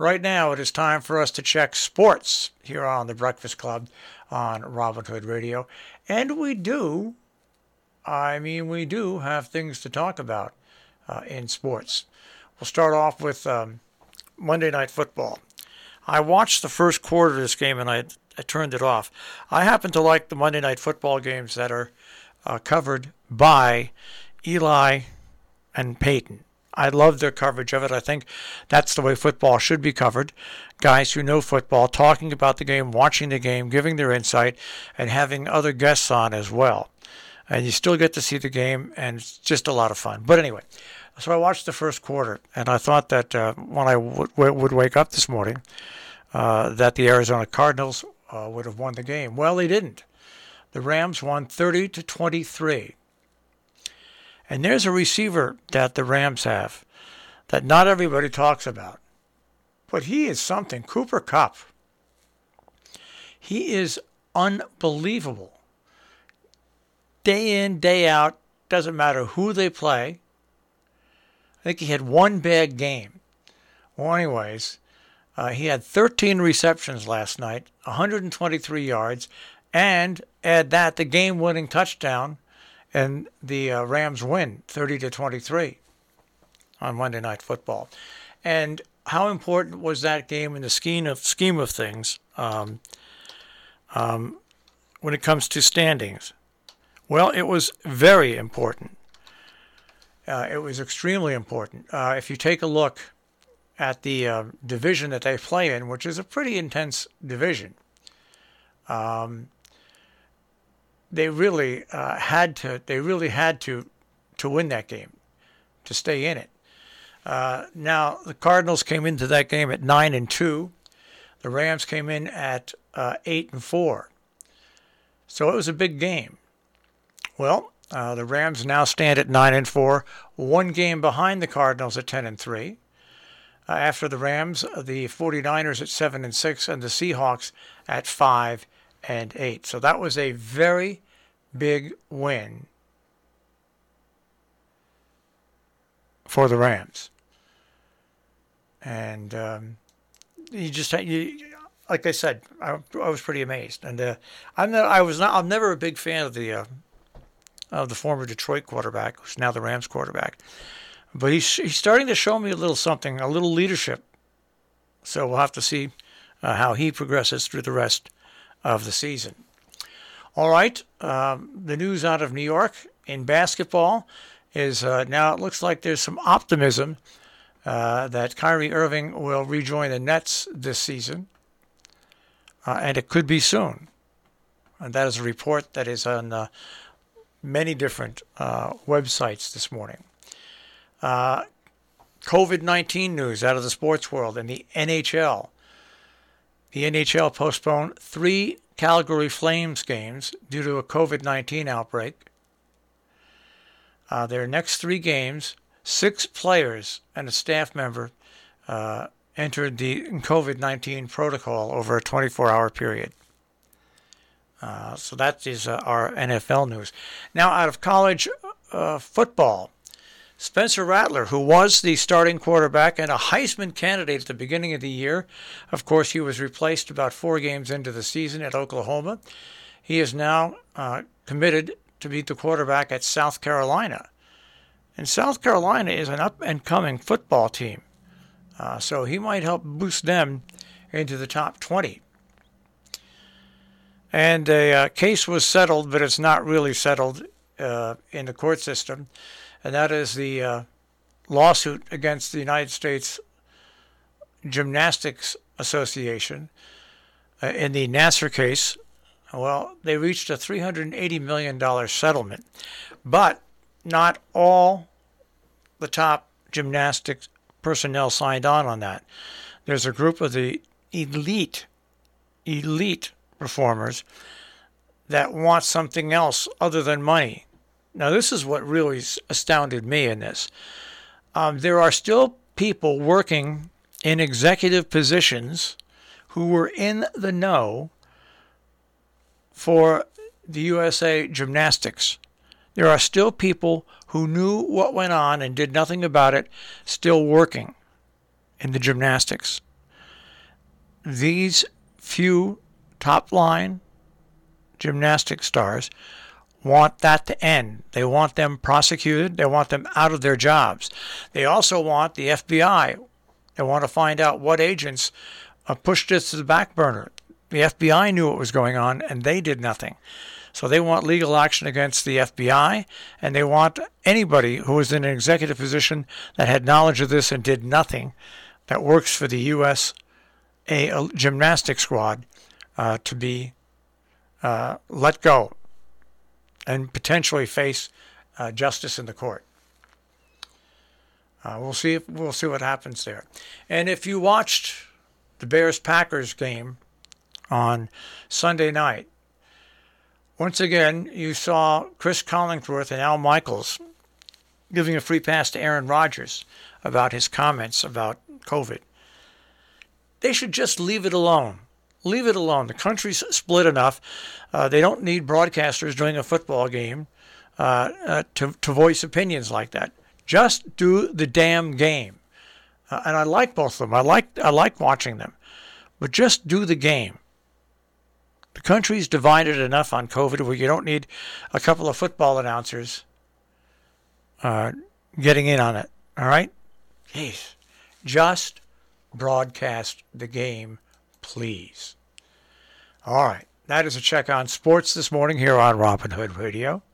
Right now, it is time for us to check sports here on the Breakfast Club on Robin Hood Radio. And we do have things to talk about in sports. We'll start off with Monday Night Football. I watched the first quarter of this game and I turned it off. I happen to like the Monday Night Football games that are covered by Eli and Peyton. I love their coverage of it. I think that's the way football should be covered. Guys who know football, talking about the game, watching the game, giving their insight, and having other guests on as well. And you still get to see the game, and it's just a lot of fun. But anyway, so I watched the first quarter, and I thought that when I would wake up this morning, that the Arizona Cardinals would have won the game. Well, they didn't. The Rams won 30-23. And there's a receiver that the Rams have that not everybody talks about. But he is something. Cooper Kupp. He is unbelievable. Day in, day out, doesn't matter who they play. I think he had one bad game. Well, anyways, he had 13 receptions last night, 123 yards, and add that the game-winning touchdown, and the Rams win 30-23 on Monday Night Football. And how important was that game in the scheme of things when it comes to standings? Well, it was very important. It was extremely important. If you take a look at the division that they play in, which is a pretty intense division, they really had to win that game to stay in it. Now the Cardinals came into that game at 9-2. The Rams came in at 8-4. So it was a big game. Well, the Rams now stand at 9-4, one game behind the Cardinals at 10-3. After the Rams, the 49ers at 7-6, and the Seahawks at 5-8. So that was a very big win for the Rams. And like I said, I was pretty amazed. And I'm never a big fan of the former Detroit quarterback, who's now the Rams quarterback. But he's starting to show me a little something, a little leadership. So we'll have to see how he progresses through the rest of the season. All right, the news out of New York in basketball is now it looks like there's some optimism that Kyrie Irving will rejoin the Nets this season, and it could be soon. And that is a report that is on many different websites this morning. COVID-19 news out of the sports world and the NHL. The NHL postponed 3 Calgary Flames games due to a COVID-19 outbreak. Their next 3 games, 6 players and a staff member entered the COVID-19 protocol over a 24-hour period. So that is our NFL news. Now, out of college football, Spencer Rattler, who was the starting quarterback and a Heisman candidate at the beginning of the year, of course, he was replaced about 4 games into the season at Oklahoma. He is now committed to be the quarterback at South Carolina. And South Carolina is an up-and-coming football team. So he might help boost them into the top 20. And a case was settled, but it's not really settled in the court system. And that is the lawsuit against the United States Gymnastics Association in the Nassar case. Well, they reached a $380 million settlement, but not all the top gymnastics personnel signed on that. There's a group of the elite performers that want something else other than money. Now, this is what really astounded me in this. There are still people working in executive positions who were in the know for the USA Gymnastics. There are still people who knew what went on and did nothing about it, still working in the gymnastics. these few top-line gymnastic stars want that to end. They want them prosecuted. They want them out of their jobs. They also want the FBI. They want to find out what agents pushed this to the back burner. The FBI knew what was going on, and they did nothing. So they want legal action against the FBI, and they want anybody who was in an executive position that had knowledge of this and did nothing, that works for the U.S. gymnastics squad, to be let go and potentially face justice in the court. We'll see what happens there. And if you watched the Bears-Packers game on Sunday night, once again you saw Chris Collinsworth and Al Michaels giving a free pass to Aaron Rodgers about his comments about COVID. They should just leave it alone. Leave it alone. The country's split enough. They don't need broadcasters during a football game to voice opinions like that. Just do the damn game. And I like both of them. I like watching them. But just do the game. The country's divided enough on COVID where you don't need a couple of football announcers getting in on it. All right? Jeez. Just broadcast the game, please. All right. That is a check on sports this morning here on Robin Hood Radio.